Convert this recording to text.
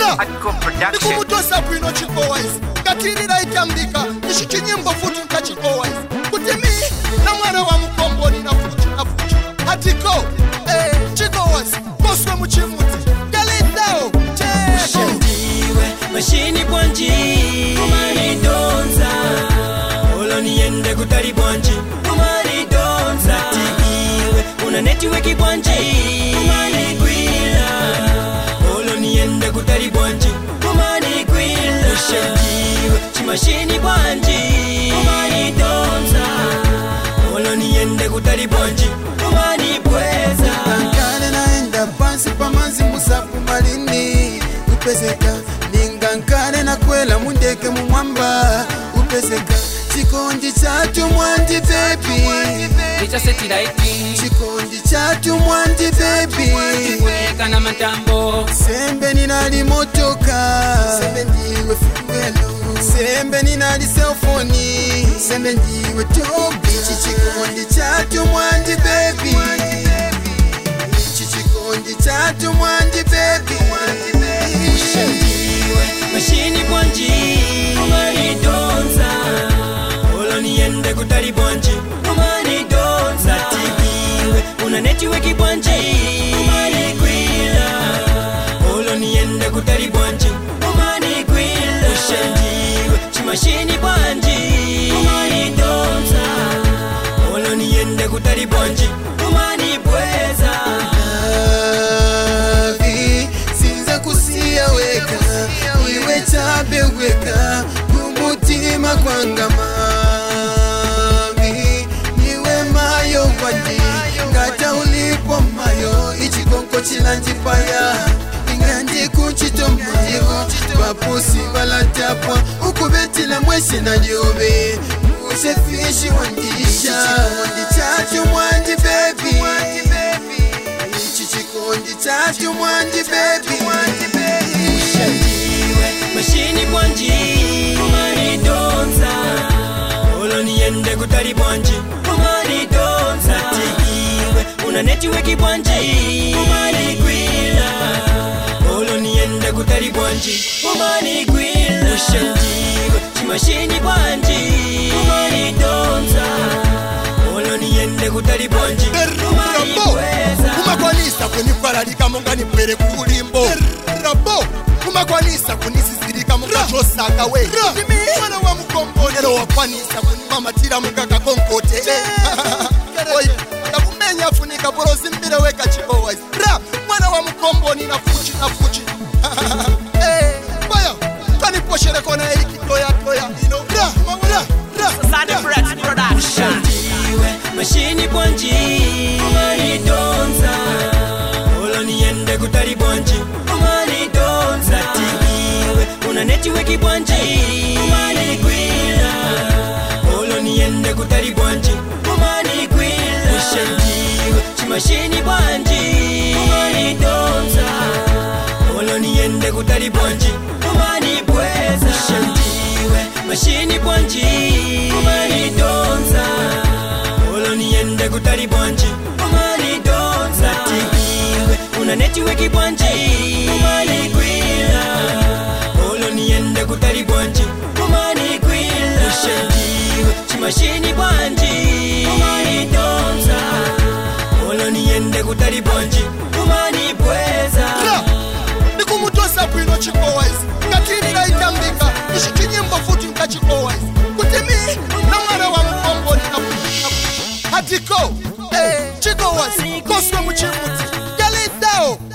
Nikumutosa bwino chikowa izi katirira itambika nishichinyimbo futi nkachikowa izi kuti mi na mwana wa mkomboni na fuchi hatiko chikowa izi koswe muchimuti galindao Ushandiwe mashini bwanji kumari donza olo niende kutari bwanji kumari donza tigiwe una network bwanji kumari gwila olo niende kutari bwanji kumari gwila Ushandiwe chimashini bwanji kumari donza olo niende kutari bwanji kumari bweza Kankane naenda pansi pamanzi musapu malini upezeka ningankane na kwela mundeke mumwamba upezeka chikondi chatu mwandi baby chikondi chatu mwandi baby kana matambo sembe ninali motoka sembe ndiwe fuelo sembe ninali cellphone sembe ndiwe tobi chikondi chatu mwandi baby chikondi chatu mwandi baby Ushandiwe mashini bwanji kumari donza olo niende kutari bwanji kumari donza tigiwe una network bwanji kumari gwila olo niende kutari bwanji kumari gwila Ushandiwe chimashini bwanji kumari donza olo niende kutari bwanji kumari bweza iwe chabe weka kumutima kwanga mami niwe mayo wandi ngata ulipo mayo ichikonko chilanjipaya ingandi kuchitomayo bapusi balatapwa ukubetila mwesi na lyobe usefishi wandisha chikondi chatu mwandi baby chikondi chatu mwandi baby Ushandiwe mashini bwanji kumari donza olo niende kutari bwanji kumari donza tigiwe una network bwanji kumari gwila olo niende kutari bwanji kumari gwila Ushandiwe chimashini bwanji kumari donza olo niende kutari bwanji kumari bweza kumakwanisa kunifaralika mungani pwere kulimbo rabo kumakwanisa kunisisirika mukachosaka we mwana wa mkombonero wakwanisa kunimamatira mukaka konkote ndakumenya funika borozi mbire weka chikowa ra mwana wa mkomboni na fuchi baya kaniposhere kona iki toya Ushandiwe mashini bwanji kumari donza olo niende kutari bwanji kumari donza tigiwe una network bwanji kumari gwila olo niende kutari bwanji kumari gwila Ushandiwe chimashini bwanji kumari donza olo niende kutari bwanji kumari bweza Ushandiwe mashini bwanji kumari donza olo niende kutari bwanji kumari donza tigiwe una network bwanji kumari gwila olo niende kutari bwanji kumari gwila Ushandiwe chimashini bwanji kumari donza olo niende kutari bwanji kumari bweza nikumutosa bwino chikowa izi katirira itambika nishichinyimbo futi nkachikowa izi kuti mi na mwana wa mkomboni na hatiko chikowa izi koswe muchimuti galindao